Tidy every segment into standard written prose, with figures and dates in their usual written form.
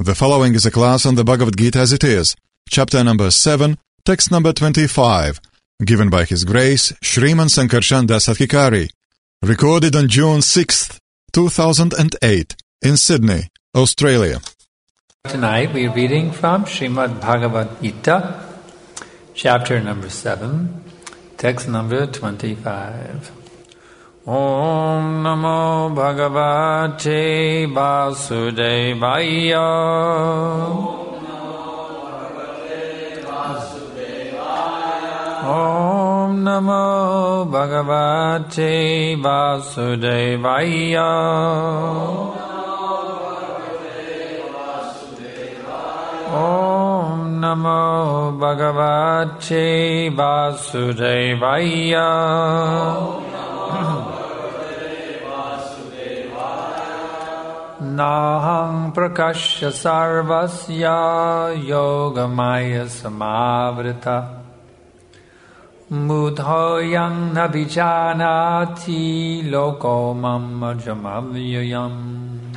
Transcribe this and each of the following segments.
The following is a class on the Bhagavad Gita as it is, chapter number 7, text number 25, given by His Grace Shriman Sankarshan Das Adhikari, recorded on June 6th, 2008, in Sydney, Australia. Tonight we are reading from Srimad Bhagavad Gita, chapter number 7, text number 25. Om Namo Bhagavate Vasudevaya. Om Namo Bhagavate Vasudevaya. Om Namo Bhagavate Vasudevaya. Nahang prakashya sarvasya yogamaya samavrita mudhoyang nabhijanati loko mamajamavyayam.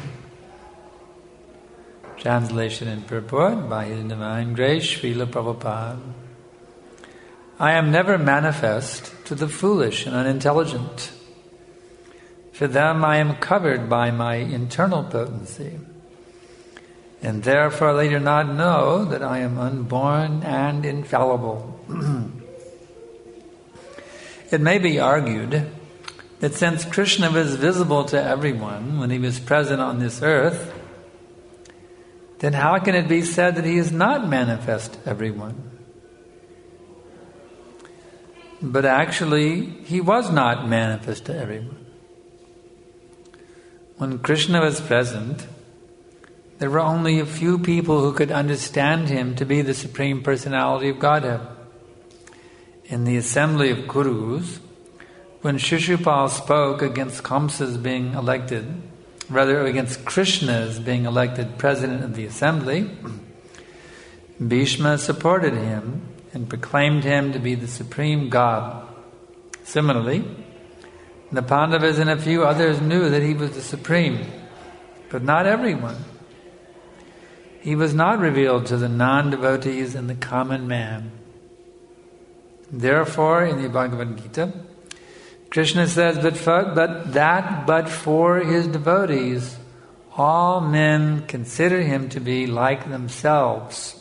Translation and purport by His Divine Grace Srila Prabhupada. I am never manifest to the foolish and unintelligent. For them I am covered by my internal potency, and therefore they do not know that I am unborn and infallible. It may be argued that since Krishna was visible to everyone when he was present on this earth, then how can it be said that he is not manifest to everyone? But actually, he was not manifest to everyone. When Krishna was present, there were only a few people who could understand him to be the Supreme Personality of Godhead. In the assembly of Kurus, when Shishupal spoke against Kamsa's being elected, rather against Krishna's being elected president of the assembly, Bhishma supported him and proclaimed him to be the Supreme God. Similarly, the Pandavas and a few others knew that he was the Supreme, but not everyone. He was not revealed to the non-devotees and the common man. Therefore, in the Bhagavad Gita, Krishna says, but for his devotees, all men consider him to be like themselves.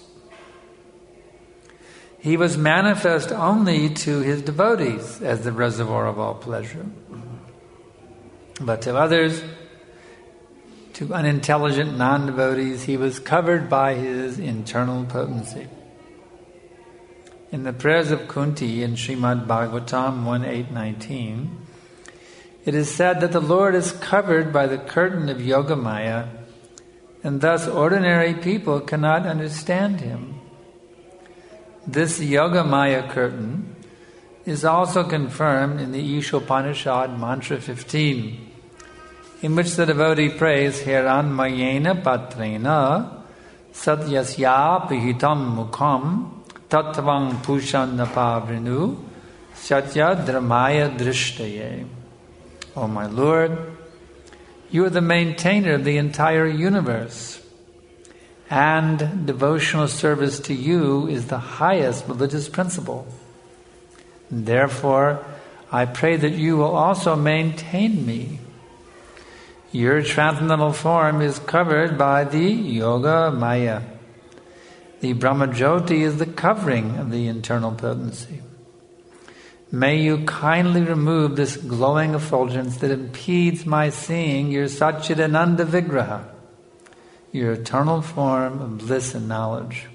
He was manifest only to his devotees as the reservoir of all pleasure. But to others, to unintelligent non-devotees, he was covered by his internal potency. In the prayers of Kunti in Srimad Bhagavatam 1.8.19, it is said that the Lord is covered by the curtain of Yogamaya, and thus ordinary people cannot understand him. This Yogamaya curtain is also confirmed in the Ishopanishad Mantra 15, in which the devotee prays, Hiranmayena Patrena Satyasya Pihitam Mukham Tattvang Pushannapavrinu Satya Dramaya Drishtaye. O my Lord, you are the maintainer of the entire universe, and devotional service to you is the highest religious principle. Therefore, I pray that you will also maintain me. Your transcendental form is covered by the Yoga Maya. The Brahmajyoti is the covering of the internal potency. May you kindly remove this glowing effulgence that impedes my seeing your Satchidananda Vigraha, your eternal form of bliss and knowledge.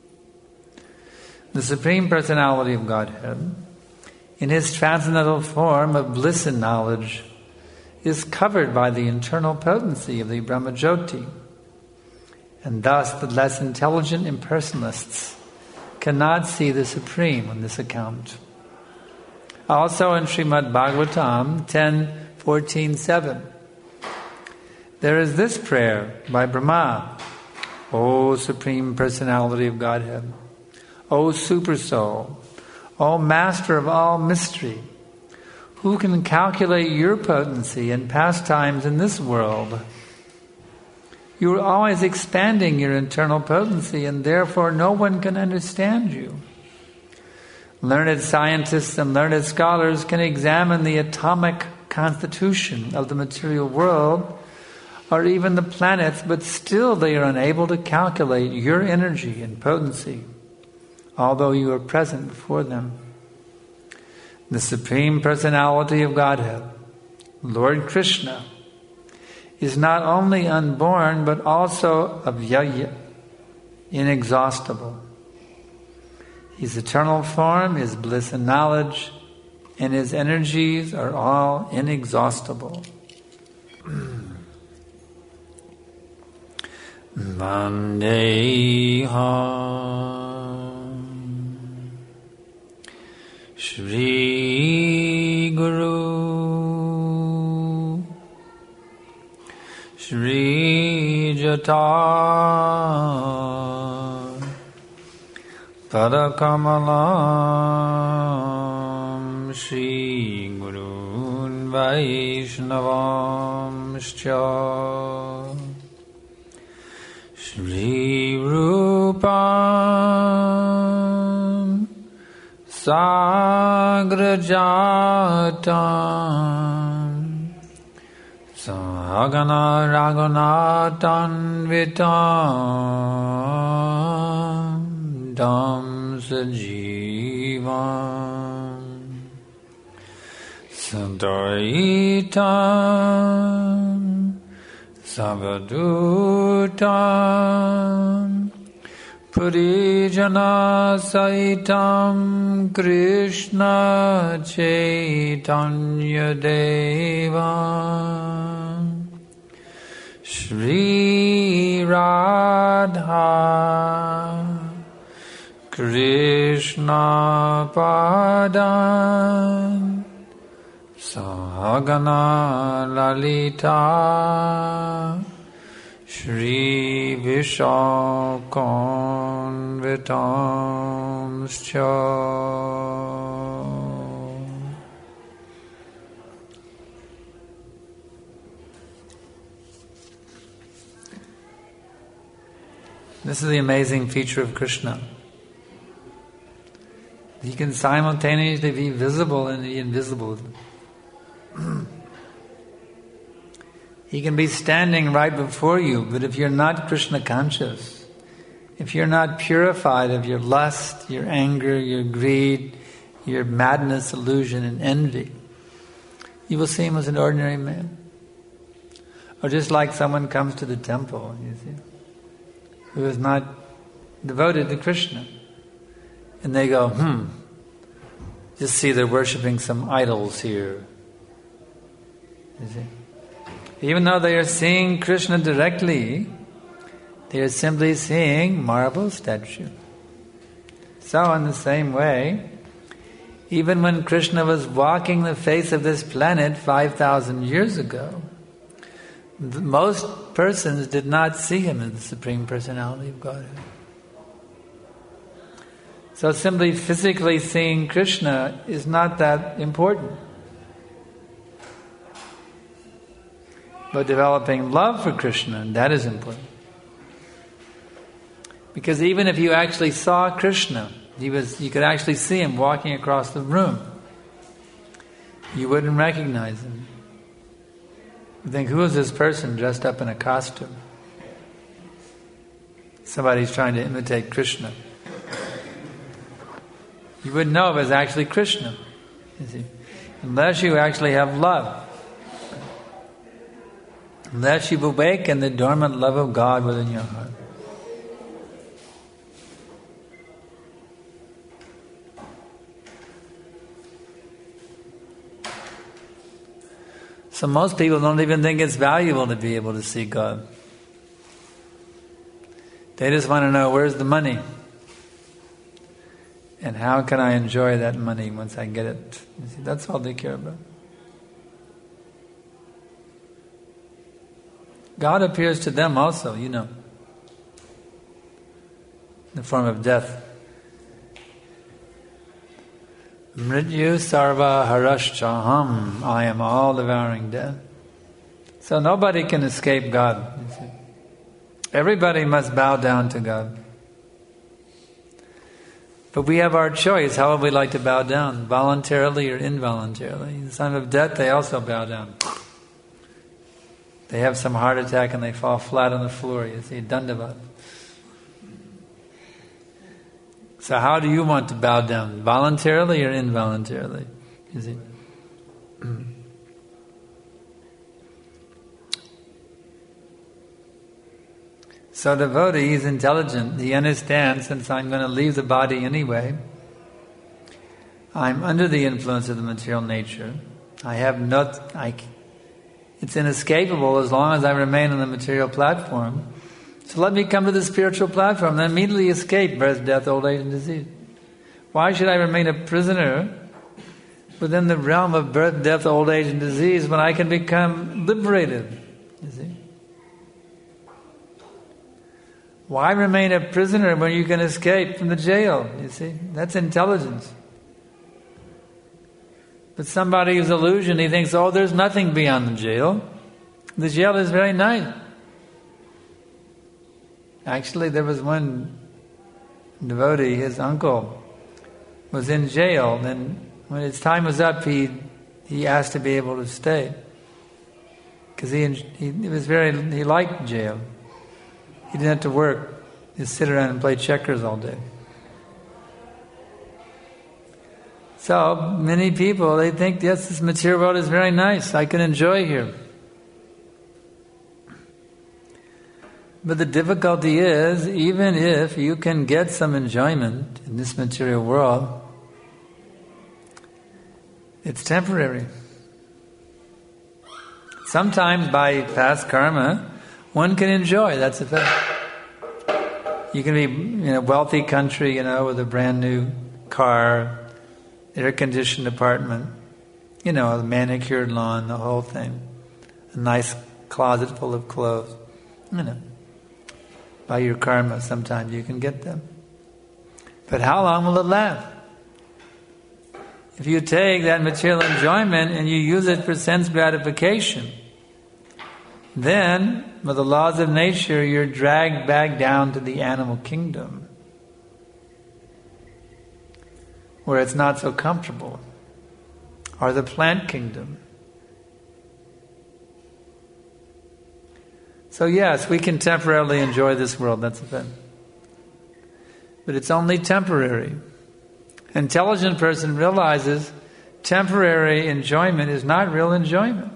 The Supreme Personality of Godhead, in his transcendental form of bliss and knowledge, is covered by the internal potency of the Brahmajyoti, and thus the less intelligent impersonalists cannot see the Supreme on this account. Also in Srimad Bhagavatam 10.14.7, there is this prayer by Brahma, O Supreme Personality of Godhead, O Super Soul, O Master of all mystery, who can calculate your potency and pastimes in this world? You are always expanding your internal potency, and therefore no one can understand you. Learned scientists and learned scholars can examine the atomic constitution of the material world, or even the planets, but still they are unable to calculate your energy and potency, although you are present before them. The Supreme Personality of Godhead, Lord Krishna, is not only unborn, but also avyaya, inexhaustible. His eternal form is bliss and knowledge, and his energies are all inexhaustible. Vandeham Shri Guru Shri Jata Padakamalam Shri Gurun Vaishnavamscha Shri Rupam Sagrajatam Sahagana Raghunatan Vitam Dam Sajivam Sadaitam Savadutam Purijana Saitam Krishna Chaitanya Deva Shri Radha Krishna Padan Sahagana Lalita Shri Vishakanvitamscha. This is the amazing feature of Krishna. He can simultaneously be visible and the invisible. He can be standing right before you, but if you're not Krishna conscious, if you're not purified of your lust, your anger, your greed, your madness, illusion, and envy, you will see him as an ordinary man. Or just like someone comes to the temple, you see, who is not devoted to Krishna. And they go, just see they're worshipping some idols here. You see? Even though they are seeing Krishna directly, they are simply seeing marble statue. So in the same way, even when Krishna was walking the face of this planet 5,000 years ago, most persons did not see him as the Supreme Personality of Godhead. So simply physically seeing Krishna is not that important. But developing love for Krishna, that is important. Because even if you actually saw Krishna, you could actually see him walking across the room, you wouldn't recognize him. You think, who is this person dressed up in a costume? Somebody's trying to imitate Krishna. You wouldn't know if it's actually Krishna, you see, unless you actually have love. Unless you've awakened the dormant love of God within your heart. So most people don't even think it's valuable to be able to see God. They just want to know, where's the money? And how can I enjoy that money once I get it? You see, that's all they care about. God appears to them also, you know, in the form of death. Mrityu sarva harashchaham, I am all devouring death. So nobody can escape God. You see. Everybody must bow down to God. But we have our choice. How would we like to bow down? Voluntarily or involuntarily? In the time of death, they also bow down. They have some heart attack and they fall flat on the floor. You see, dandavat. So how do you want to bow down? Voluntarily or involuntarily? You see? So devotee, he's intelligent. He understands, since I'm going to leave the body anyway, I'm under the influence of the material nature. It's inescapable as long as I remain on the material platform. So let me come to the spiritual platform, then immediately escape birth, death, old age, and disease. Why should I remain a prisoner within the realm of birth, death, old age, and disease when I can become liberated? You see? Why remain a prisoner when you can escape from the jail? You see? That's intelligence. But somebody who's illusion, he thinks, oh, there's nothing beyond the jail. The jail is very nice. Actually, there was one devotee, his uncle, was in jail, and when his time was up, he asked to be able to stay. Because he liked jail. He didn't have to work. He'd sit around and play checkers all day. So, many people, they think, yes, this material world is very nice. I can enjoy here. But the difficulty is, even if you can get some enjoyment in this material world, it's temporary. Sometimes by past karma, one can enjoy, that's the fact. You can be in a wealthy country, with a brand new car, air-conditioned apartment, a manicured lawn, the whole thing. A nice closet full of clothes. By your karma, sometimes you can get them. But how long will it last? If you take that material enjoyment and you use it for sense gratification, then, with the laws of nature, you're dragged back down to the animal kingdom, where it's not so comfortable, or the plant kingdom. So yes, we can temporarily enjoy this world, that's a fact. But it's only temporary. An intelligent person realizes temporary enjoyment is not real enjoyment.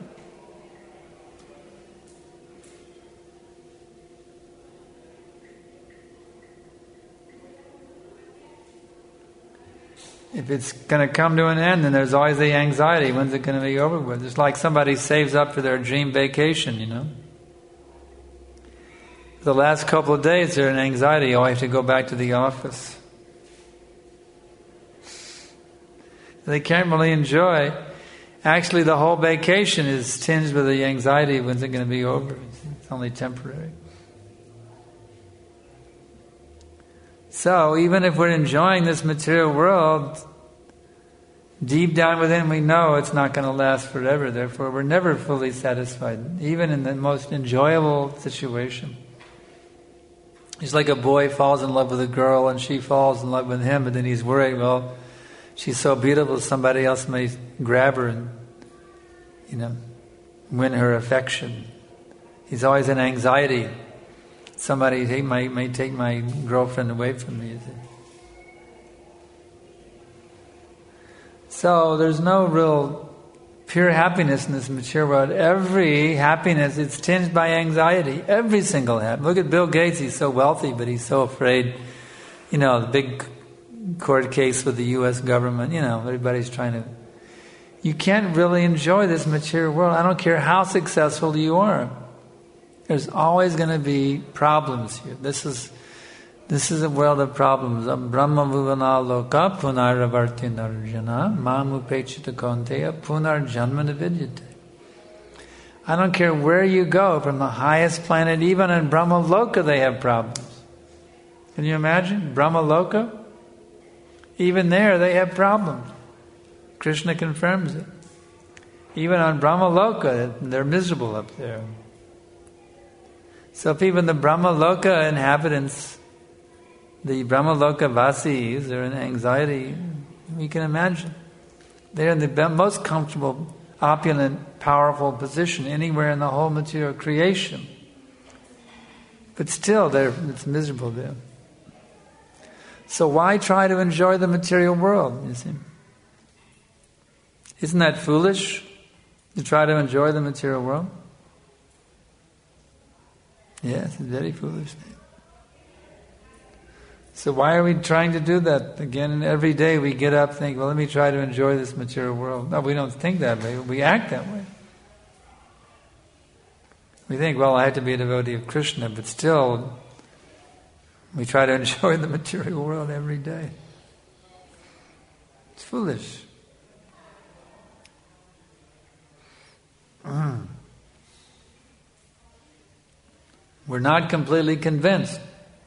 If it's going to come to an end, then there's always the anxiety. When's it going to be over with? It's like somebody saves up for their dream vacation, The last couple of days, they're in anxiety. Oh, I have to go back to the office. They can't really enjoy. Actually, the whole vacation is tinged with the anxiety. When's it going to be over? It's only temporary. So, even if we're enjoying this material world, deep down within we know it's not going to last forever. Therefore, we're never fully satisfied, even in the most enjoyable situation. It's like a boy falls in love with a girl and she falls in love with him, but then he's worried, well, she's so beautiful, somebody else may grab her and, win her affection. He's always in anxiety. Somebody may take my girlfriend away from me. So there's no real pure happiness in this material world. Every happiness is tinged by anxiety. Every single happiness. Look at Bill Gates. He's so wealthy, but he's so afraid. The big court case with the U.S. government. Everybody's trying to... You can't really enjoy this material world. I don't care how successful you are. There's always going to be problems here. This is a world of problems. Brahma vivana loka punaravarti narjana mamupechita konteya punarjanma nividyate. I don't care where you go, from the highest planet, even in Brahma Loka they have problems. Can you imagine? Brahma Loka? Even there they have problems. Krishna confirms it. Even on Brahma Loka, they're miserable up there. So if even the Brahmaloka inhabitants, the Brahmaloka Vasis, are in anxiety, we can imagine. They're in the most comfortable, opulent, powerful position anywhere in the whole material creation. But still, it's miserable there. So why try to enjoy the material world, you see? Isn't that foolish, to try to enjoy the material world? Yes, it's very foolish. So why are we trying to do that? Again, and every day we get up and think, well, let me try to enjoy this material world. No, we don't think that way. We act that way. We think, well, I have to be a devotee of Krishna, but still, we try to enjoy the material world every day. It's foolish. We're not completely convinced.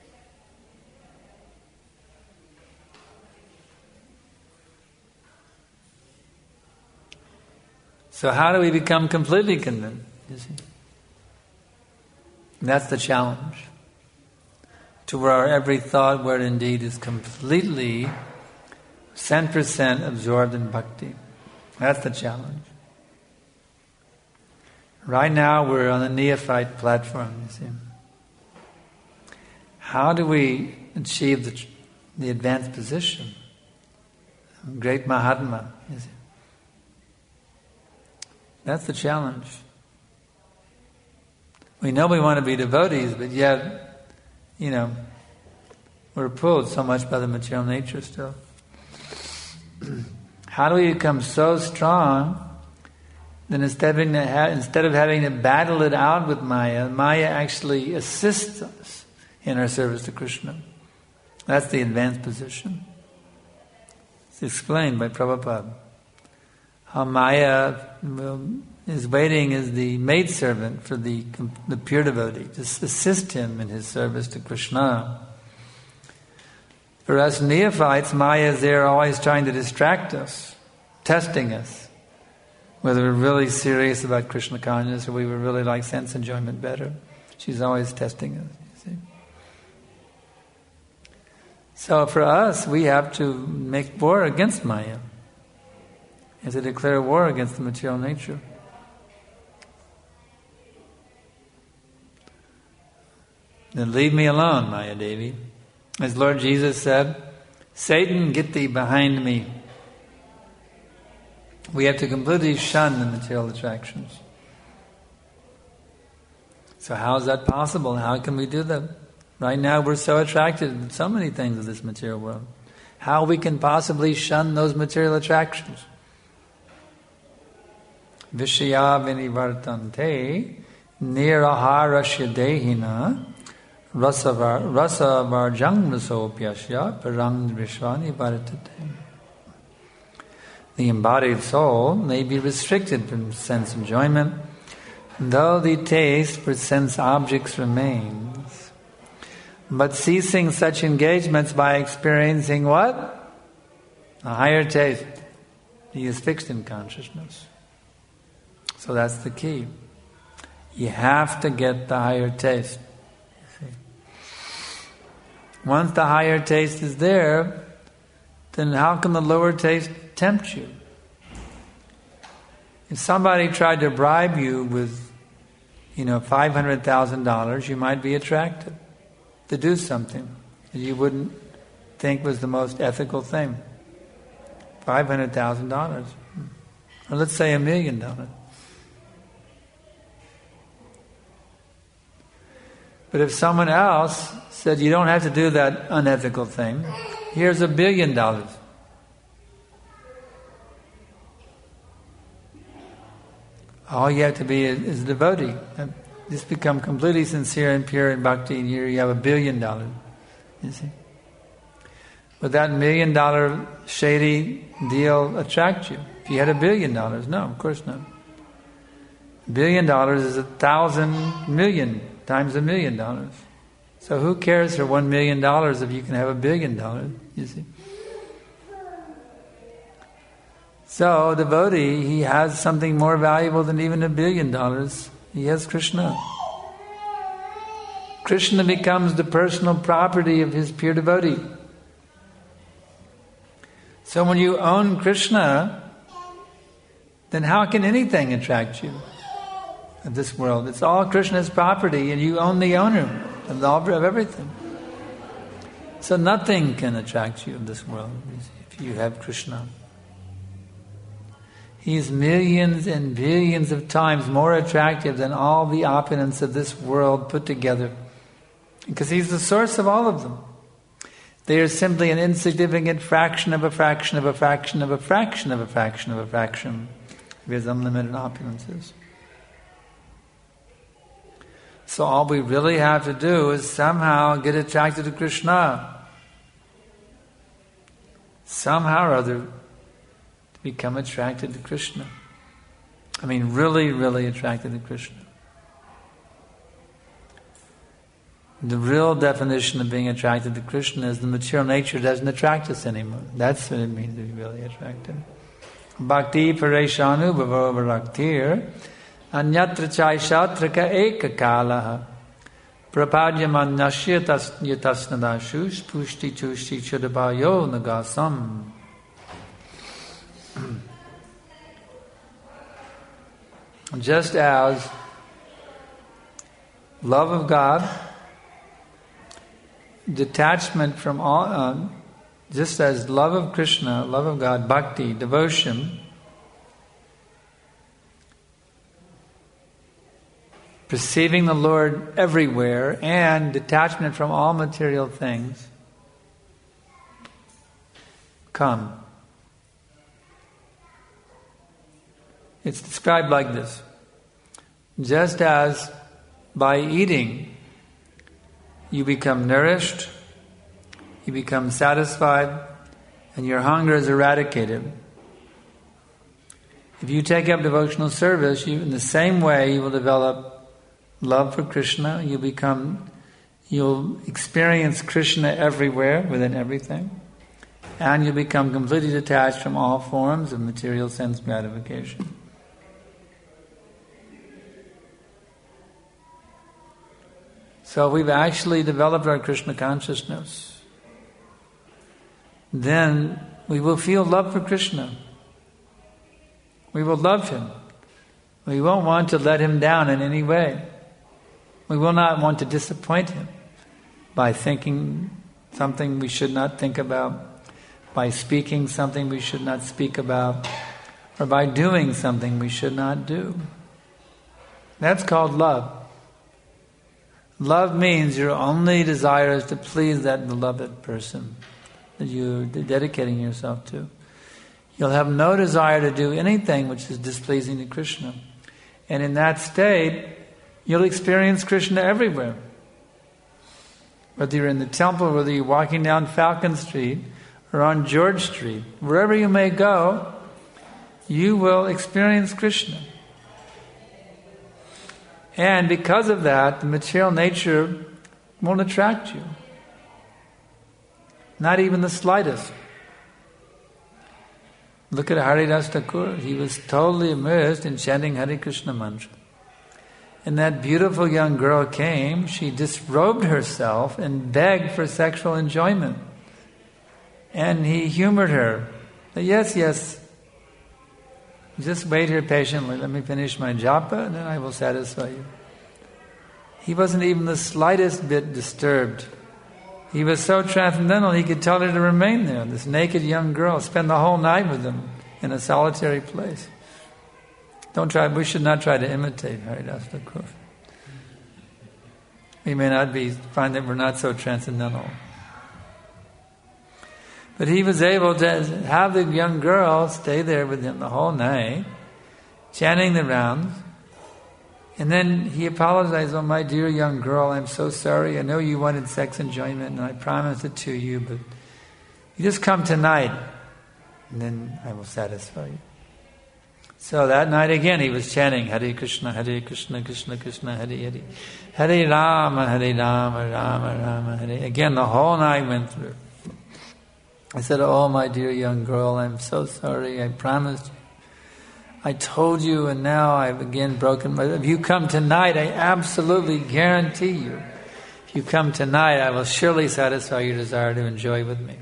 So how do we become completely convinced? You see? And that's the challenge. To where our every thought, word, and deed is completely 100% absorbed in bhakti. That's the challenge. Right now we're on the neophyte platform, you see. How do we achieve the advanced position? Great Mahatma, you see. That's the challenge. We know we want to be devotees, but yet, we're pulled so much by the material nature still. How do we become so strong that instead of having to battle it out with Maya, Maya actually assists us in our service to Krishna? That's the advanced position. It's explained by Prabhupada. How Maya is waiting as the maidservant for the pure devotee, to assist him in his service to Krishna. For us neophytes, Maya is there always trying to distract us, testing us, whether we're really serious about Krishna consciousness or we would really like sense enjoyment better. She's always testing us, you see. So for us, we have to make war against Maya. And to declare war against the material nature. Then leave me alone, Maya Devi. As Lord Jesus said, Satan, get thee behind me. We have to completely shun the material attractions. So how is that possible? How can we do that? Right now we're so attracted to so many things of this material world. How we can possibly shun those material attractions? Vishaya vinivartante niraharasya dehina rasavarjang rasopyasya parang vishvani vartate. The embodied soul may be restricted from sense enjoyment, though the taste for sense objects remains. But ceasing such engagements by experiencing what? A higher taste. He is fixed in consciousness. So that's the key. You have to get the higher taste. You see. Once the higher taste is there, then how can the lower taste tempt you? If somebody tried to bribe you with, $500,000, you might be attracted to do something that you wouldn't think was the most ethical thing. $500,000. Or let's say $1 million. But if someone else said, you don't have to do that unethical thing, here's $1 billion. All you have to be is a devotee. Just become completely sincere and pure in bhakti, and here you have $1 billion. You see? Would that $1 million shady deal attract you? If you had $1 billion, no, of course not. $1 billion is 1,000 million times $1 million. So who cares for $1 million if you can have $1 billion? You see. So devotee, he has something more valuable than even $1 billion. He has Krishna. Krishna becomes the personal property of his pure devotee. So when you own Krishna, then how can anything attract you of this world? It's all Krishna's property, and you own the owner of everything. So nothing can attract you of this world if you have Krishna. He is millions and billions of times more attractive than all the opulence of this world put together, because he's the source of all of them. They are simply an insignificant fraction of a fraction of a fraction of a fraction of a fraction of a fraction of his unlimited opulences. So all we really have to do is somehow get attracted to Krishna. Somehow or other, to become attracted to Krishna. I mean, really, really attracted to Krishna. The real definition of being attracted to Krishna is the material nature doesn't attract us anymore. That's what it means to be really attracted. Bhakti pareshanu bhavo bharaktir anyatra chaishatraka ekakalaha prapadyamanyasya yatasnadashu pushti tushti chudabhayo nagasam. Just as love of God, detachment from all, just as love of Krishna, love of God, bhakti, devotion, perceiving the Lord everywhere, and detachment from all material things come. It's described like this. Just as by eating you become nourished, you become satisfied, and your hunger is eradicated. If you take up devotional service, in the same way you will develop love for Krishna. You'll experience Krishna everywhere, within everything, and you'll become completely detached from all forms of material sense gratification. So we've actually developed our Krishna consciousness. Then we will feel love for Krishna. We will love Him. We won't want to let Him down in any way. We will not want to disappoint Him by thinking something we should not think about, by speaking something we should not speak about, or by doing something we should not do. That's called love. Love means your only desire is to please that beloved person that you're dedicating yourself to. You'll have no desire to do anything which is displeasing to Krishna. And in that state, you'll experience Krishna everywhere. Whether you're in the temple, whether you're walking down Falcon Street, or on George Street, wherever you may go, you will experience Krishna. And because of that, the material nature won't attract you. Not even the slightest. Look at Haridas Thakur. He was totally immersed in chanting Hare Krishna mantra. And that beautiful young girl came, she disrobed herself and begged for sexual enjoyment. And he humored her. Yes, just wait here patiently. Let me finish my japa and then I will satisfy you. He wasn't even the slightest bit disturbed. He was so transcendental he could tell her to remain there. This naked young girl, spend the whole night with him in a solitary place. We should not try to imitate Haridas Thakur. We may not find that we're not so transcendental. But he was able to have the young girl stay there with him the whole night, chanting the rounds. And then he apologized, "Oh, my dear young girl, I'm so sorry. I know you wanted sex enjoyment, and I promised it to you, but you just come tonight, and then I will satisfy you." So that night again, he was chanting Hare Krishna, Krishna Krishna, Hare Hare, Hare Rama, Rama Rama, Hare. Again, the whole night went through. I said, "Oh, my dear young girl, I'm so sorry. I promised you. I told you, and now I've again broken my... If you come tonight, I absolutely guarantee if you come tonight, I will surely satisfy your desire to enjoy with me.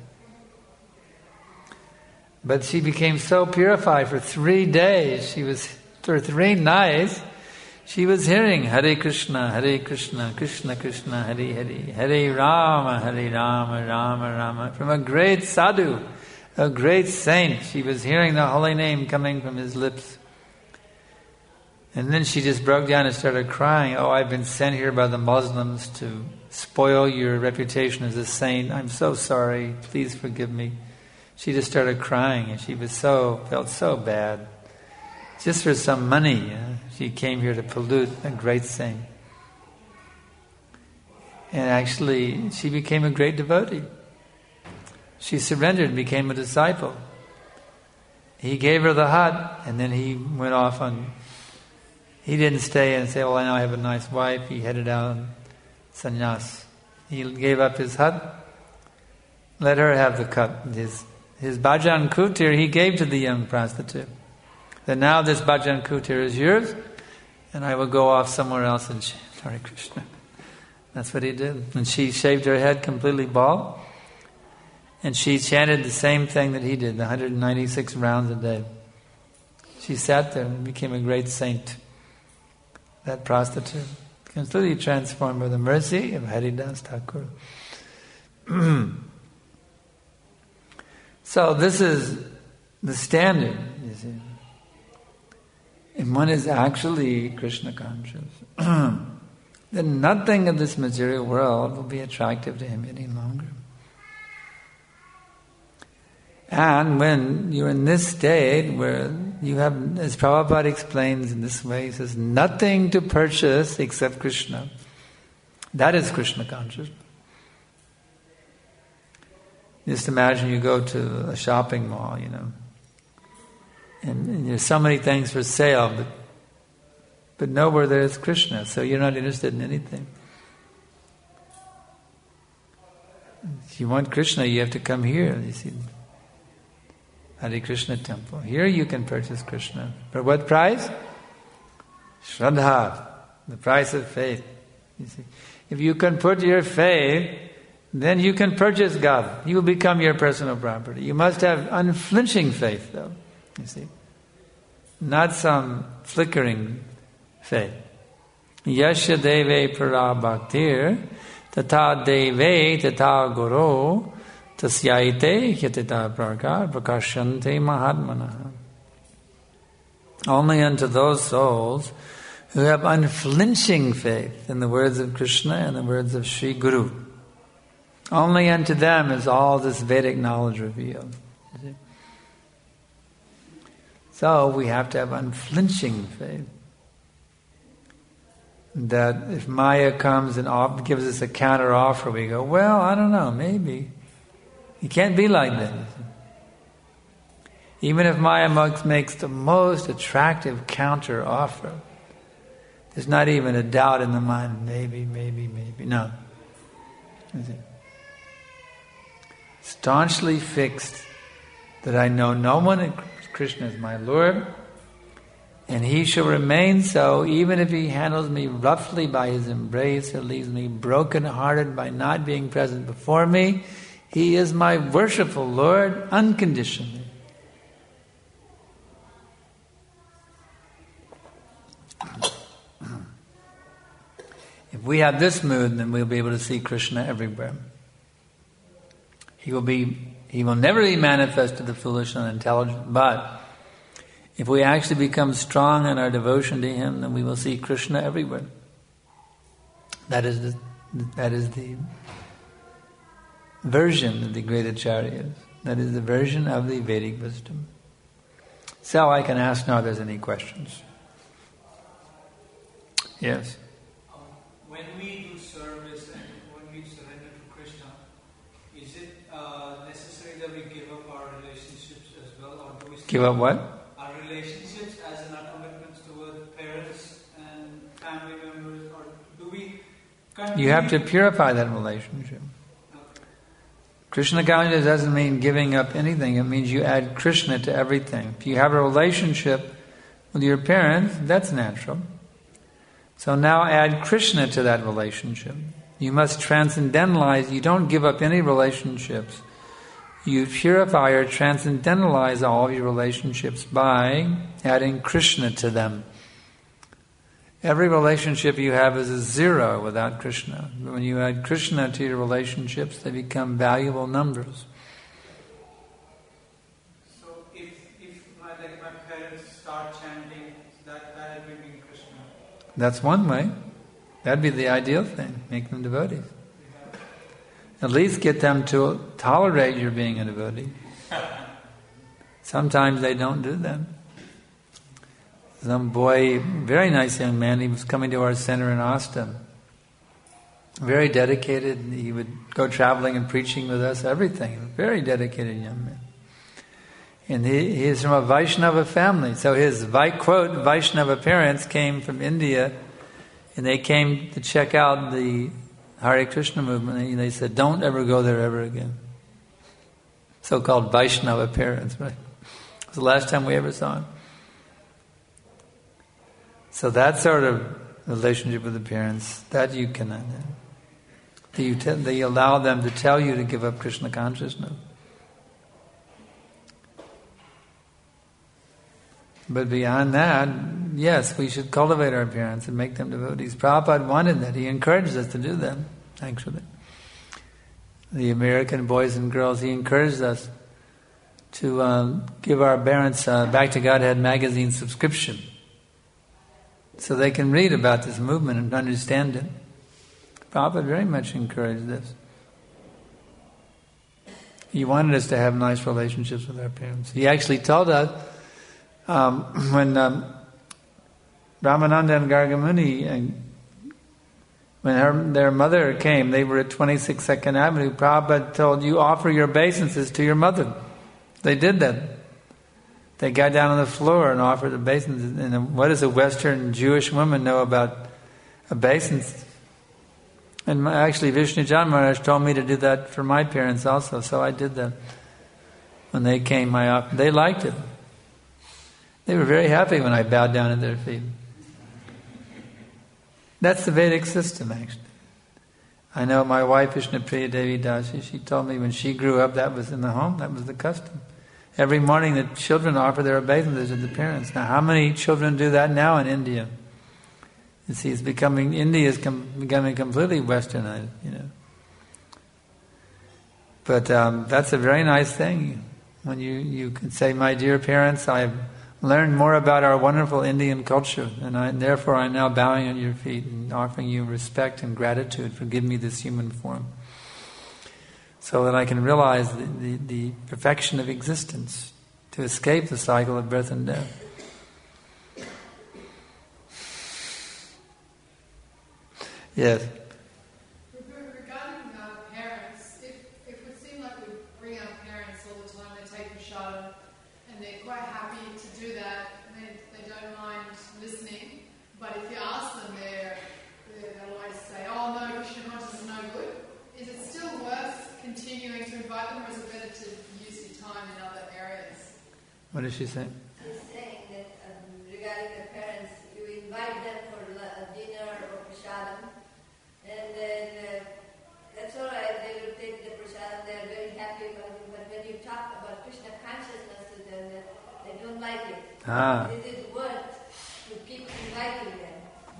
But she became so purified for 3 days. For 3 nights, she was hearing Hare Krishna, Krishna Krishna, Hare Hare, Hare Rama, Rama Rama. From a great sadhu, a great saint, she was hearing the holy name coming from his lips. And then she just broke down and started crying. Oh, I've been sent here by the Muslims to spoil your reputation as a saint. I'm so sorry. Please forgive me. She just started crying, and she felt so bad. Just for some money, she came here to pollute a great saint. And actually, she became a great devotee. She surrendered and became a disciple. He gave her the hut, and then he went off on... He didn't stay and say, well, I now have a nice wife. He headed out on sannyas. He gave up his hut, let her have the cut. His bhajan kutir he gave to the young prostitute. That now this bhajan kutir is yours, and I will go off somewhere else and chant Hare Krishna. That's what he did. And she shaved her head completely bald, and she chanted the same thing that he did, the 196 rounds a day. She sat there and became a great saint. That prostitute, completely transformed by the mercy of Haridas Thakur. So this is the standard, you see. If one is actually Krishna conscious, then nothing of this material world will be attractive to him any longer. And when you're in this state where you have, as Prabhupada explains in this way, he says, nothing to purchase except Krishna. That is Krishna consciousness. Just imagine you go to a shopping mall, and there's so many things for sale, but nowhere there is Krishna, so you're not interested in anything. If you want Krishna, you have to come here, you see. Hare Krishna temple. Here you can purchase Krishna. For what price? Shraddha, the price of faith. You see, if you can put your faith, then you can purchase God. He will become your personal property. You must have unflinching faith, though. You see, not some flickering faith. Yasya deve para bhaktir, tata deve tata guru, tasyaite hyatita prakar prakashante mahatmana. Only unto those souls who have unflinching faith in the words of Krishna and the words of Sri Guru. Only unto them is all this Vedic knowledge revealed. So we have to have unflinching faith. That if Maya comes and gives us a counter offer, we go, well, I don't know, maybe. You can't be like that. Even if Maya makes the most attractive counter offer, there's not even a doubt in the mind, maybe. No. Staunchly fixed that I know no one, Krishna is my Lord, and He shall remain so even if He handles me roughly by His embrace or leaves me broken-hearted by not being present before me. He is my worshipful Lord unconditionally. If we have this mood, then we'll be able to see Krishna everywhere. He will never be manifest to the foolish and unintelligent, but if we actually become strong in our devotion to Him, then we will see Krishna everywhere. That is the version of the great acharyas. That is the version of the Vedic wisdom. So I can ask now if there's any questions. Yes. When we do service and when we surrender to Krishna, is it necessary that we give up our relationships as well, or do we give up what? Our relationships as in our commitments toward parents and family members, or do we continue? You have to purify that relationship. Krishna consciousness doesn't mean giving up anything. It means you add Krishna to everything. If you have a relationship with your parents, that's natural. So now add Krishna to that relationship. You must transcendentalize. You don't give up any relationships. You purify or transcendentalize all of your relationships by adding Krishna to them. Every relationship you have is a zero without Krishna. When you add Krishna to your relationships, they become valuable numbers. So if my parents start chanting, that will bring Krishna. That's one way. That'd be the ideal thing. Make them devotees. At least get them to tolerate your being a devotee. Sometimes they don't do that. Some boy, very nice young man, he was coming to our center in Austin. Very dedicated. He would go traveling and preaching with us, everything. Very dedicated young man. And he is from a Vaishnava family. So his, quote, Vaishnava parents came from India, and they came to check out the Hare Krishna movement, and they said, don't ever go there ever again. So-called Vaishnava parents, right? It was the last time we ever saw him. So that sort of relationship with the parents, that you cannot do. They allow them to tell you to give up Krishna consciousness. But beyond that, yes, we should cultivate our parents and make them devotees. Prabhupada wanted that. He encouraged us to do that, actually. The American boys and girls, he encouraged us to give our parents Back to Godhead magazine subscription so they can read about this movement and understand it. Prabhupada very much encouraged this. He wanted us to have nice relationships with our parents. He actually told us, when Ramananda and Gargamuni, when their mother came, they were at 26 Second Avenue, Prabhupada told you, offer your obeisances to your mother. They did that. They got down on the floor and offered obeisances. And what does a Western Jewish woman know about obeisances? And actually Vishnu Jan Maharaj told me to do that for my parents also, so I did that. When they came, they liked it. They were very happy when I bowed down at their feet. That's the Vedic system, actually. I know my wife, Vishnupriya Devi Dasi, she told me when she grew up, that was in the home, that was the custom. Every morning the children offer their obeisances to the parents. Now, how many children do that now in India? You see, India is becoming completely westernized, But that's a very nice thing. When you can say, my dear parents, I've learned more about our wonderful Indian culture, and therefore I'm now bowing at your feet and offering you respect and gratitude for giving me this human form, so that I can realize the perfection of existence, to escape the cycle of birth and death. Yes. Regarding parents, if it would seem like we bring our parents all the time, they take prashadam, and they're quite happy to do that, they don't mind listening, but if you ask them, they'll always say, oh no, Krishna consciousness is no good. Is it still worth continuing to invite them, or is it better to use your time in other areas? What is she saying? She's saying that regarding the parents, you invite them for dinner or prasadam, and then that's all right, they will take the prasadam, they are very happy about it, but when you talk about Krishna consciousness to them, they don't like it. Is it worth to keep inviting them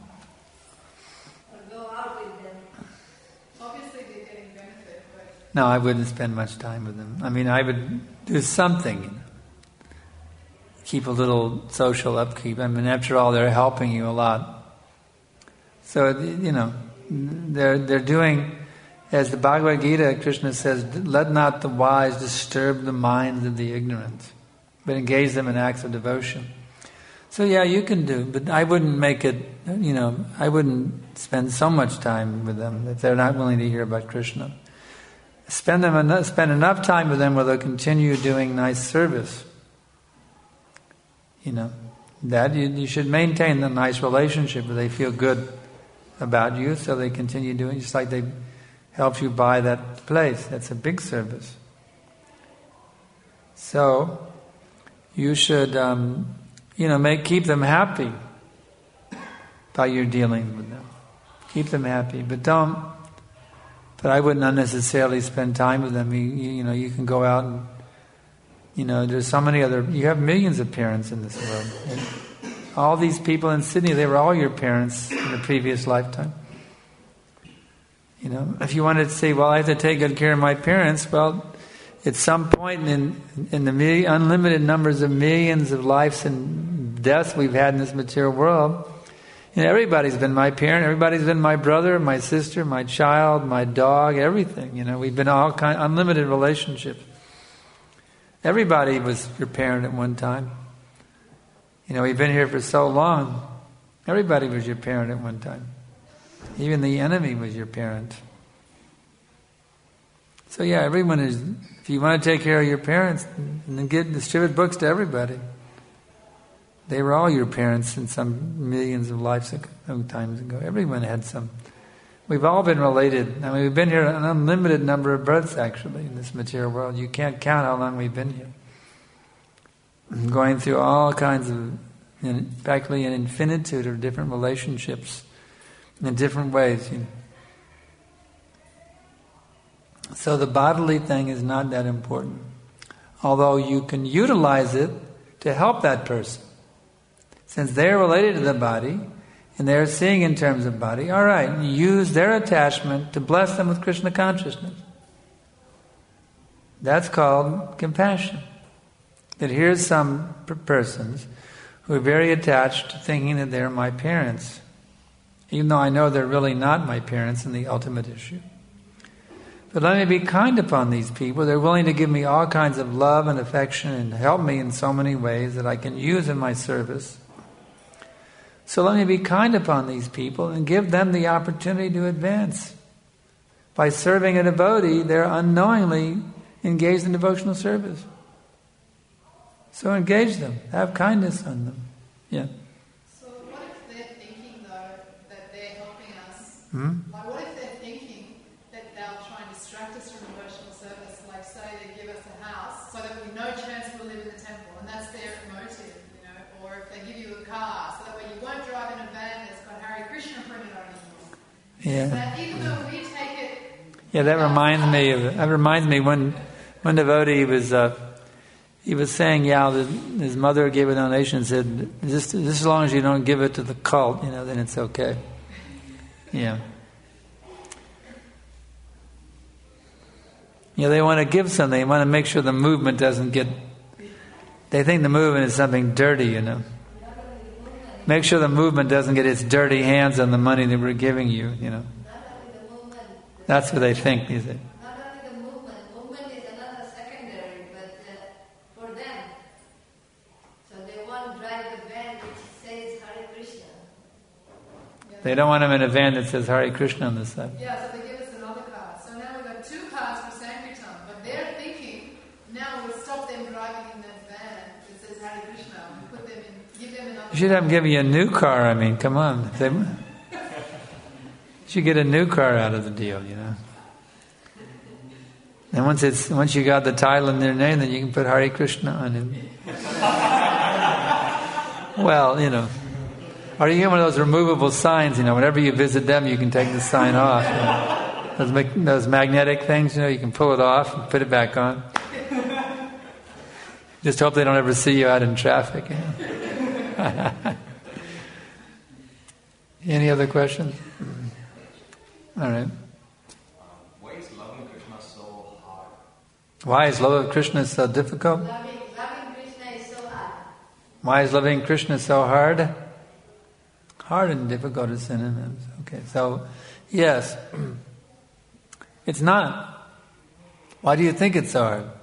or go out with them? Obviously they're getting benefit, but... No, I wouldn't spend much time with them. I mean, I would do something. Keep a little social upkeep. I mean, after all, they're helping you a lot. So, they're doing, as the Bhagavad Gita, Krishna says, let not the wise disturb the minds of the ignorant, but engage them in acts of devotion. So yeah, you can do, but I wouldn't make it, I wouldn't spend so much time with them if they're not willing to hear about Krishna. Spend enough time with them where they'll continue doing nice service. That you should maintain a nice relationship where they feel good about you, so they continue doing, just like they helped you buy that place. That's a big service. So you should, keep them happy by your dealing with them. Keep them happy, but don't But I wouldn't unnecessarily spend time with them. You can go out and, there's so many you have millions of parents in this world. And all these people in Sydney, they were all your parents in the previous lifetime. If you wanted to say, well, I have to take good care of my parents, well, at some point in the unlimited numbers of millions of lives and deaths we've had in this material world, everybody's been my parent, everybody's been my brother, my sister, my child, my dog, everything. We've been all unlimited relationships. Everybody was your parent at one time. We've been here for so long. Everybody was your parent at one time. Even the enemy was your parent. So yeah, everyone is. If you want to take care of your parents, then distribute books to everybody. They were all your parents in some millions of times ago. Everyone had some. We've all been related. We've been here an unlimited number of births, actually, in this material world. You can't count how long we've been here. Going through all kinds of, practically an infinitude of different relationships in different ways. So the bodily thing is not that important. Although you can utilize it to help that person. Since they're related to the body, and they're seeing in terms of body, all right, use their attachment to bless them with Krishna consciousness. That's called compassion. That here's some persons who are very attached to thinking that they're my parents, even though I know they're really not my parents in the ultimate issue. But let me be kind upon these people. They're willing to give me all kinds of love and affection and help me in so many ways that I can use in my service. So let me be kind upon these people and give them the opportunity to advance. By serving a devotee, they're unknowingly engaged in devotional service. So engage them. Have kindness on them. Yeah. So what if they're thinking, though, that they're helping us? Like, what if they're thinking that they'll try and distract us from devotional service? Like, say they give us a house so that we no chance we'll live in the temple, and that's their motive, or if they give you a car so that way you won't drive in a van that's got Hare Krishna printed on it. Yeah. That even though we take it. Yeah, that reminds me when devotee was. He was saying, his mother gave a donation and said, just as long as you don't give it to the cult, then it's okay. Yeah. They want to give something. They want to make sure the movement doesn't get... They think the movement is something dirty, Make sure the movement doesn't get its dirty hands on the money that we're giving you, That's what they think, is it? They don't want them in a van that says Hare Krishna on the side. Yeah, so they give us another card. So now we've got 2 cards for Sankirtan. But they're thinking, now we'll stop them driving in that van that says Hare Krishna. We'll put them in, give them another. You should have them give you a new car. Come on. You should get a new car out of the deal, And once you got the title in their name, then you can put Hare Krishna on it. Well, Or you get one of those removable signs, whenever you visit them, you can take the sign off. Those magnetic things, you can pull it off and put it back on. Just hope they don't ever see you out in traffic. Any other questions? All right. Why is loving Krishna so hard? Why is love of Krishna so difficult? Loving Krishna is so hard. Why is loving Krishna so hard? Hard and difficult are synonyms. Okay, so, yes. It's not. Why do you think it's so hard?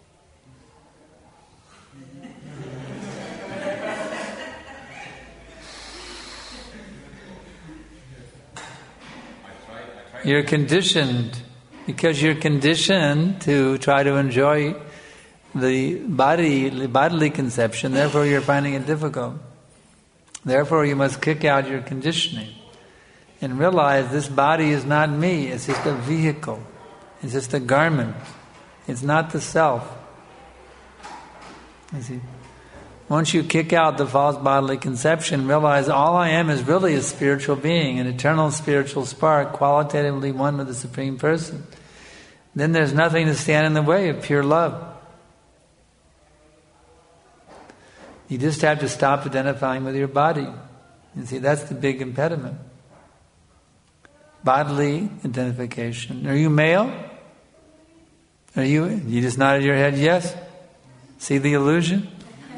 You're conditioned, because you're conditioned to try to enjoy the bodily conception, therefore you're finding it difficult. Therefore you must kick out your conditioning and realize this body is not me, it's just a vehicle, it's just a garment, it's not the self. You see? Once you kick out the false bodily conception, realize all I am is really a spiritual being, an eternal spiritual spark, qualitatively one with the Supreme Person. Then there's nothing to stand in the way of pure love. You just have to stop identifying with your body. You see, that's the big impediment. Bodily identification. Are you male? You just nodded your head yes? See the illusion?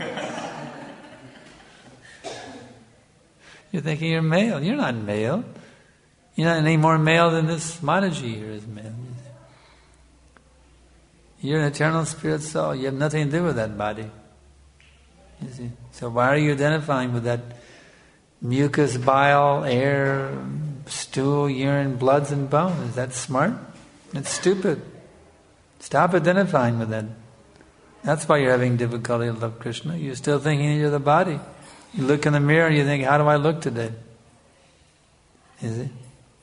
You're thinking you're male. You're not male. You're not any more male than this Mataji here is male. You're an eternal spirit soul. You have nothing to do with that body. You see? So why are you identifying with that mucus, bile, air, stool, urine, bloods and bones? Is that smart? It's stupid. Stop identifying with that. That's why you're having difficulty to love Krishna. You're still thinking you're the body. You look in the mirror and you think, how do I look today? Is it?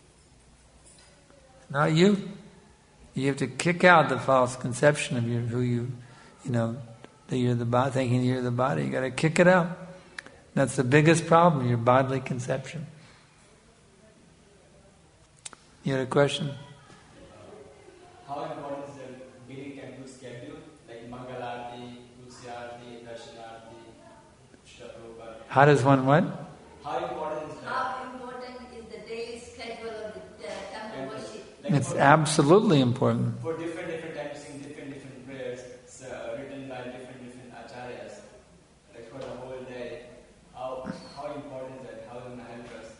Not you. You have to kick out the false conception of that you're the body, thinking you're the body. You got to kick it out. That's the biggest problem, your bodily conception. You had a question? How important is the daily temple schedule, like Mangalarti, Tulsiarti, Darshanarti, Srila Prabhupada? How does one what? How important is that? How important is the daily schedule of the temple worship? Like It's absolutely important. For different times to sing different prayers written by different acharyas, like for the whole day. How important is that? How will it help us?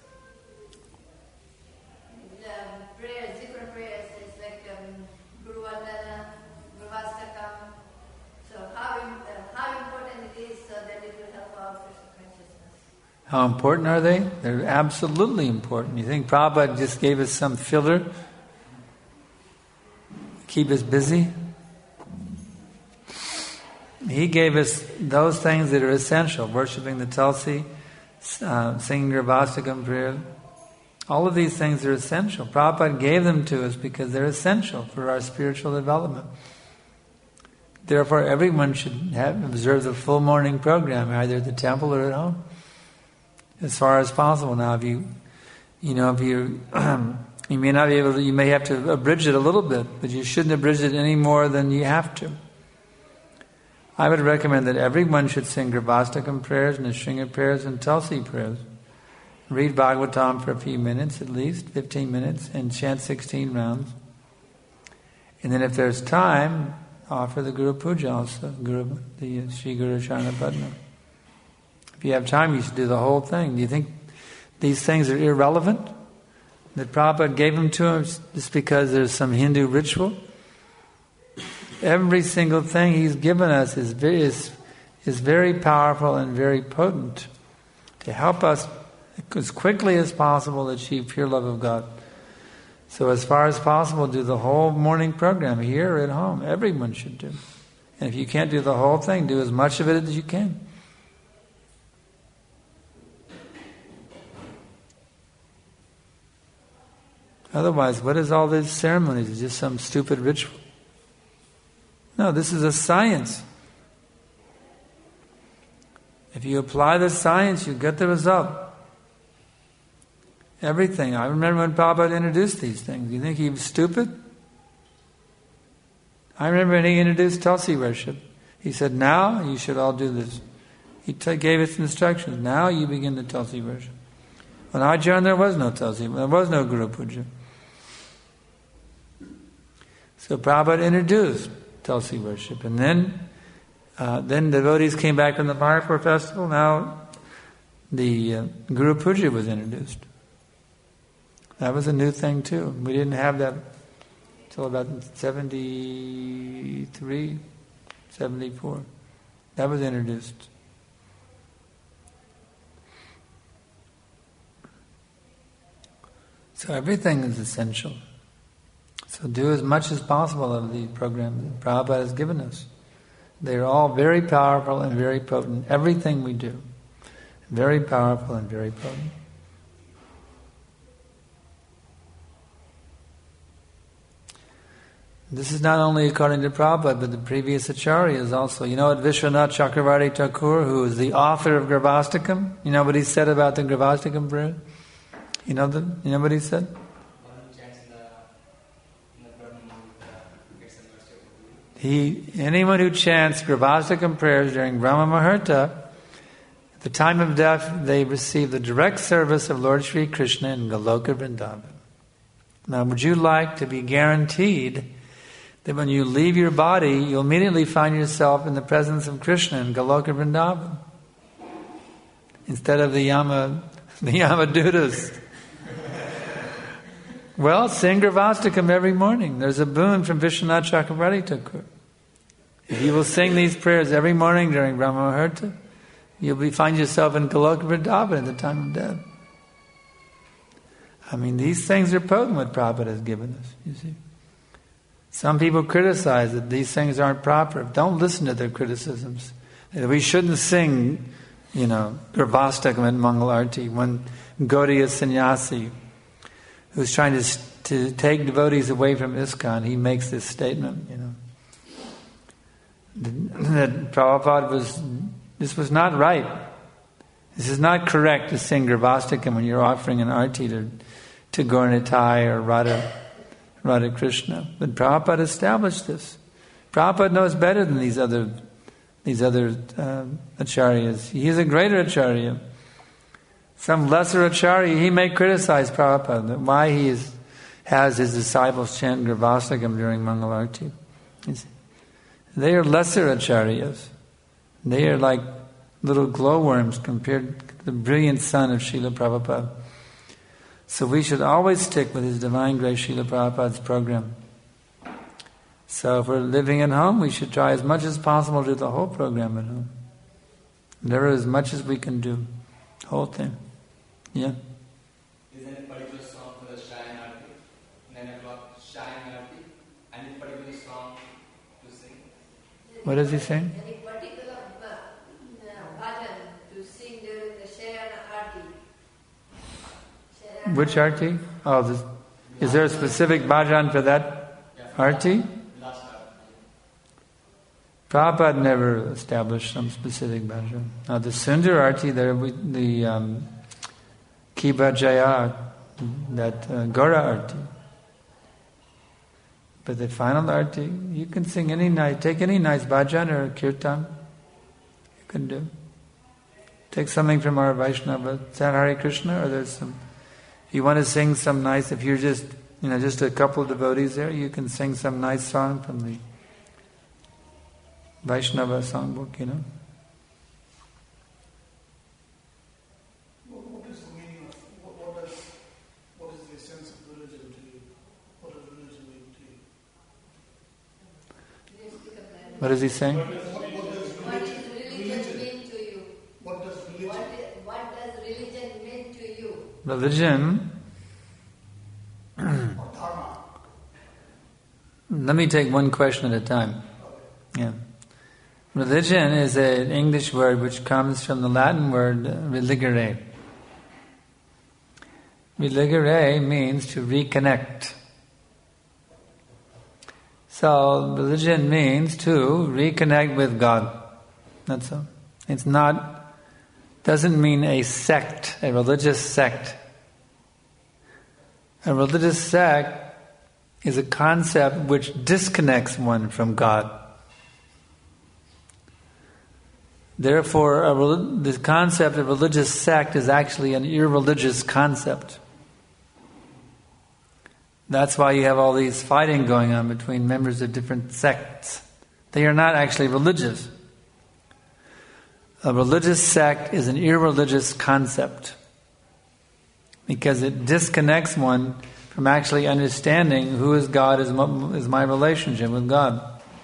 The prayers, different prayers, it's like Guru Vandana, Guru Vastakam. So how important it is so that it will help our Krishna consciousness? How important are they? They're absolutely important. You think Prabhupada just gave us some filler? Keep us busy? He gave us those things that are essential. Worshipping the Tulsi, singing Gravastakam prayer. All of these things are essential. Prabhupada gave them to us because they're essential for our spiritual development. Therefore, everyone should observe the full morning program, either at the temple or at home, as far as possible. Now, you may not be able to, you may have to abridge it a little bit, but you shouldn't abridge it any more than you have to. I would recommend that everyone should sing Gravastakam prayers, Nrsimha prayers, and Tulsi prayers. Read Bhagavatam for a few minutes, at least 15 minutes, and chant 16 rounds. And then if there's time, offer the Guru Puja also, the Sri Guru Charanapadma. If you have time, you should do the whole thing. Do you think these things are irrelevant? That Prabhupada gave them to us just because there's some Hindu ritual? Every single thing he's given us is very powerful and very potent to help us as quickly as possible achieve pure love of God. So as far as possible, do the whole morning program here or at home. Everyone should do. And if you can't do the whole thing, do as much of it as you can. Otherwise, what is all these ceremonies? It's just some stupid ritual. No, this is a science. If you apply the science, you get the result. Everything. I remember when Prabhupada introduced these things. You think he was stupid? I remember when he introduced Tulsi worship. He said, now you should all do this. He gave us instructions. Now you begin the Tulsi worship. When I joined, there was no Tulsi. There was no Guru Puja. So Prabhupada introduced Tulsi worship. And then devotees came back from the Mayapur festival. Now the Guru Puja was introduced. That was a new thing too. We didn't have that until about 73, 74. That was introduced. So everything is essential. So do as much as possible of the programs that Prabhupada has given us. They are all very powerful and very potent. Everything we do, very powerful and very potent. This is not only according to Prabhupada, but the previous acharyas also. You know what Vishwanath Chakravarti Thakur, who is the author of Gravastakam, you know what he said about the Gravastakam prayer? You know what he said? Anyone who chants Gravastakam prayers during Brahma Muhurta, at the time of death, they receive the direct service of Lord Sri Krishna in Goloka Vrindavan. Now, would you like to be guaranteed that when you leave your body, you'll immediately find yourself in the presence of Krishna in Goloka Vrindavan, instead of the Yamadutas? Well, sing Gravastakam every morning. There's a boon from Vishwanath Chakravarti Thakur. If you will sing these prayers every morning during Brahma Muhurta, you'll find yourself in Goloka Vrindavan at the time of death. I mean, these things are potent what Prabhupada has given us, you see. Some people criticize that these things aren't proper. Don't listen to their criticisms. We shouldn't sing, Gravastakam at Mangal Arti. When Gaudiya Sannyasi, who's trying to take devotees away from ISKCON, he makes this statement, that Prabhupada this was not right. This is not correct to sing Gravastakam when you're offering an arti to Gaur Nitai or Radha Krishna. But Prabhupada established this. Prabhupada knows better than these other acharyas. He is a greater acharya. Some lesser acharya, he may criticize Prabhupada, that why he has his disciples chant Gravastakam during Mangal Arti. They are lesser acharyas. They are like little glowworms compared to the brilliant sun of Srila Prabhupada. So we should always stick with His Divine Grace Srila Prabhupada's program. So if we're living at home, we should try as much as possible to do the whole program at home. Never as much as we can do. The whole thing. Yeah? Is there any particular song for the Shine Arti? 9 o'clock, Shine Arti? Any particular song to sing? What is he saying? Any particular bhajan to sing during the Shayana Arti? Which arti? Is there a specific bhajan for that arti? Prabhupada never established some specific bhajan. Now the Sundar arti, the Kiba Jaya, that Gaura arti. But the final arti, you can sing take any nice bhajan or kirtan. You can do. Take something from our Vaishnava, chant Hare Krishna, or there's some. If you want to sing some nice, if you're just a couple of devotees there, you can sing some nice song from the Vaishnava songbook, What is the meaning of, what is the essence of religion to you? What does religion mean to you? What is he saying? What does religion mean to you? What does religion mean to you? Religion. or dharma? Let me take one question at a time. Yeah. Religion is an English word which comes from the Latin word religare. Religare means to reconnect. So religion means to reconnect with God. That's all. Doesn't mean a sect, a religious sect. A religious sect is a concept which disconnects one from God. Therefore, the concept of religious sect is actually an irreligious concept. That's why you have all these fighting going on between members of different sects. They are not actually religious. A religious sect is an irreligious concept because it disconnects one from actually understanding who is God, is my relationship with God.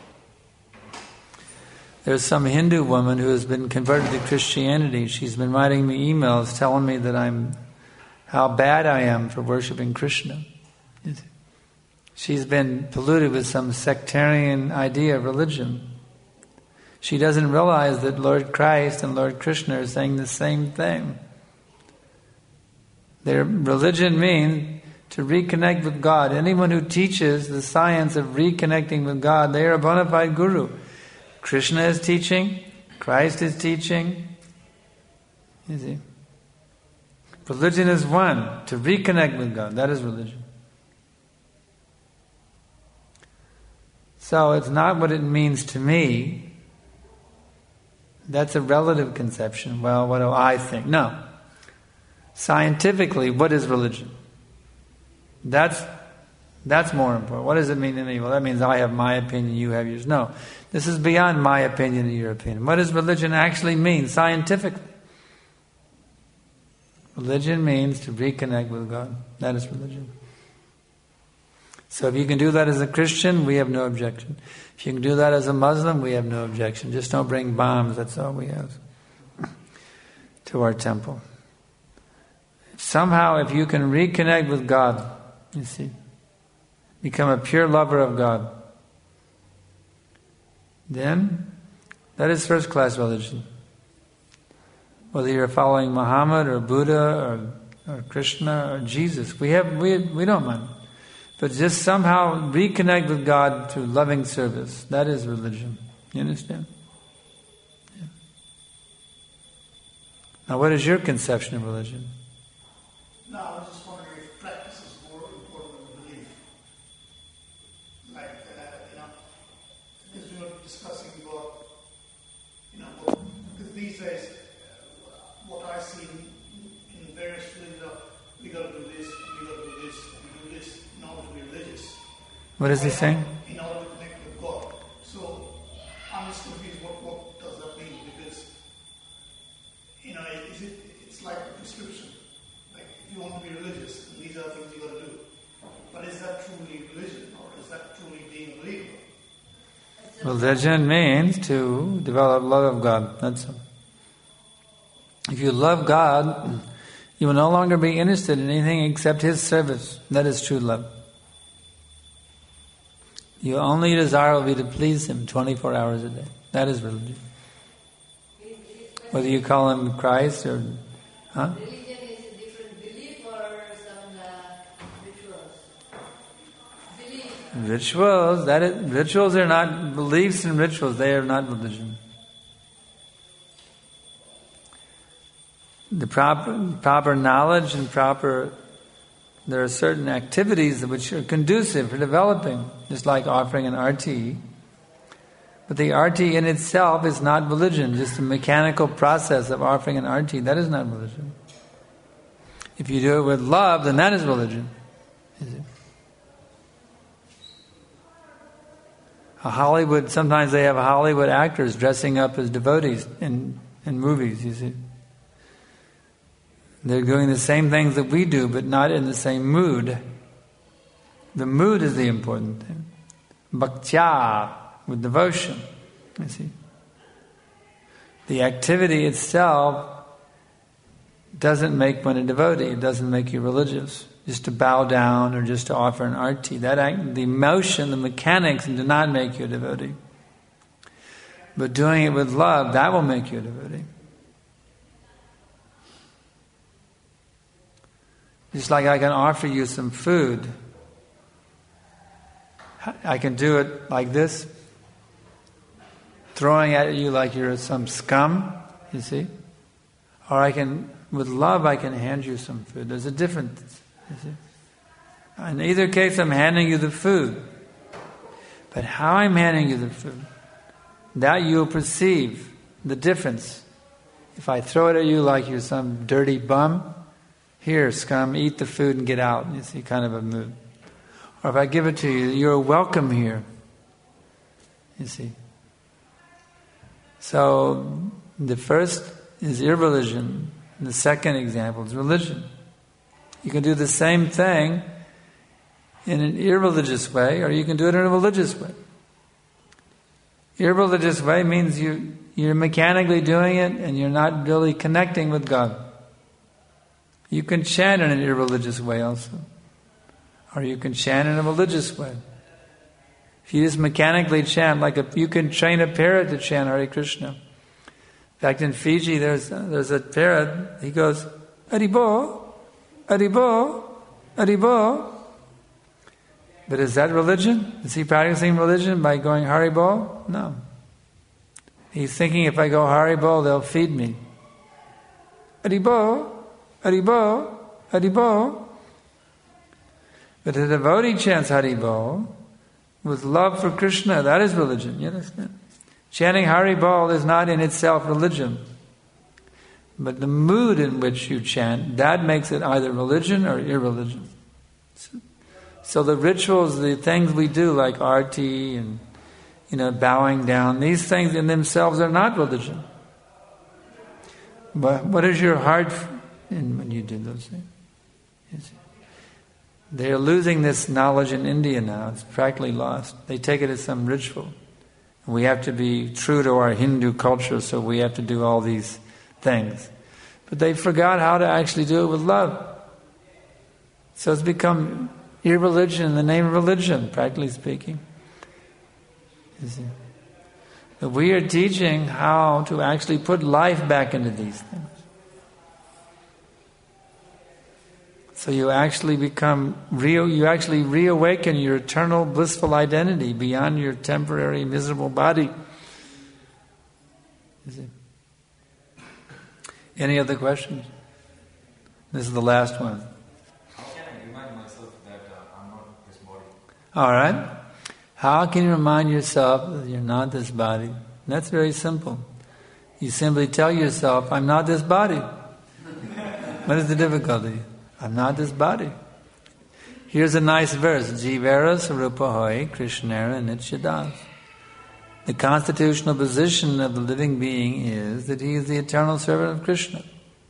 There's some Hindu woman who has been converted to Christianity. She's been writing me emails telling me that how bad I am for worshiping Krishna. She's been polluted with some sectarian idea of religion. She doesn't realize that Lord Christ and Lord Krishna are saying the same thing. Their religion means to reconnect with God. Anyone who teaches the science of reconnecting with God, they are a bona fide guru. Krishna is teaching, Christ is teaching. You see? Religion is one, to reconnect with God. That is religion. So it's not what it means to me. That's a relative conception. Well, what do I think? No. Scientifically, what is religion? That's more important. What does it mean to me? Well, that means I have my opinion, you have yours. No. This is beyond my opinion and your opinion. What does religion actually mean scientifically? Religion means to reconnect with God. That is religion. So if you can do that as a Christian, we have no objection. If you can do that as a Muslim, we have no objection. Just don't bring bombs, that's all we have, to our temple. Somehow, if you can reconnect with God, you see, become a pure lover of God, then that is first-class religion. Whether you're following Muhammad or Buddha or Krishna or Jesus, we don't mind. But just somehow reconnect with God through loving service. That is religion. You understand? Yeah. Now, what is your conception of religion? No, I was just wondering if practice is more important than belief. Like, as we were discussing about, because these days, what I see in various religions, we got to do this, we got to do this, and do this in order to be religious. What is he saying? In order to connect with God. So, I'm just confused, what does that mean? Because, it's like a prescription. Like, if you want to be religious, then these are things you got to do. But is that truly religion, or is that truly being a believer? Religion means to develop love of God. That's all. If you love God, you will no longer be interested in anything except His service. That is true love. Your only desire will be to please Him 24 hours a day. That is religion. Whether you call Him Christ or... Huh? Religion is a different belief or some rituals? Rituals are not beliefs and rituals. They are not religion. The proper knowledge and there are certain activities which are conducive for developing, just like offering an arti. But the arti in itself is not religion, just a mechanical process of offering an arti. That is not religion. If you do it with love, then that is religion. Sometimes they have Hollywood actors dressing up as devotees in movies, you see. They're doing the same things that we do, but not in the same mood. The mood is the important thing. Bhaktya, with devotion, you see. The activity itself doesn't make one a devotee. It doesn't make you religious. Just to bow down or just to offer an arti. The motion, the mechanics do not make you a devotee. But doing it with love, that will make you a devotee. Just like I can offer you some food. I can do it like this, throwing at you like you're some scum, you see? Or with love, I can hand you some food. There's a difference, you see? In either case, I'm handing you the food. But how I'm handing you the food, that you'll perceive the difference. If I throw it at you like you're some dirty bum, here, scum, eat the food and get out. You see, kind of a mood. Or if I give it to you, you're welcome here. You see. So, the first is irreligion. The second example is religion. You can do the same thing in an irreligious way, or you can do it in a religious way. Irreligious way means you're mechanically doing it and you're not really connecting with God. You can chant in an irreligious way also. Or you can chant in a religious way. If you just mechanically chant, you can train a parrot to chant Hare Krishna. In fact, in Fiji, there's a parrot, he goes, Haribo, Haribo, Haribol. But is that religion? Is he practicing religion by going Haribol? No. He's thinking, if I go Haribol, they'll feed me. Haribol, Haribol, Haribol. But the devotee chants Haribol with love for Krishna. That is religion. You understand? Chanting Haribol is not in itself religion. But the mood in which you chant, that makes it either religion or irreligion. So the rituals, the things we do like arti and bowing down, these things in themselves are not religion. But what is your heart in when you do those things? They're losing this knowledge in India now. It's practically lost. They take it as some ritual. We have to be true to our Hindu culture, so we have to do all these things. But they forgot how to actually do it with love. So it's become irreligion in the name of religion, practically speaking. You see? But we are teaching how to actually put life back into these things. So you actually become real, you actually reawaken your eternal blissful identity beyond your temporary miserable body. You see? Any other questions? This is the last one. How can I remind myself that I'm not this body? All right. How can you remind yourself that you're not this body? That's very simple. You simply tell yourself, I'm not this body. What is the difficulty? I'm not this body. Here's a nice verse. Jivera Sarupahoi Krishnera Nityadas. The constitutional position of the living being is that he is the eternal servant of Krishna.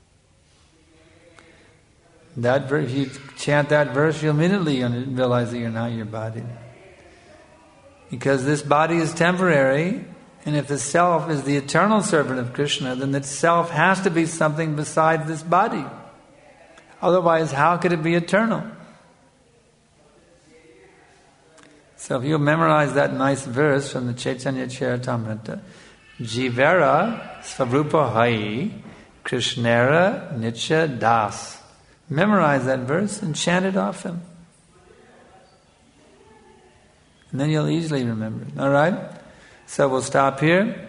That verse, if you chant that verse, you'll immediately realize that you're not your body. Because this body is temporary, and if the self is the eternal servant of Krishna, then the self has to be something besides this body. Otherwise, how could it be eternal? So if you memorize that nice verse from the Chaitanya Charitamrita, Jivera Svarupa Hai Krishnera Nitya Das. Memorize that verse and chant it often. And then you'll easily remember it. Alright? So we'll stop here.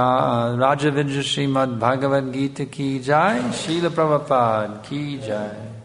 Rajavidya Srimad Bhagavad Gita ki jai, Srila Prabhupada ki jai.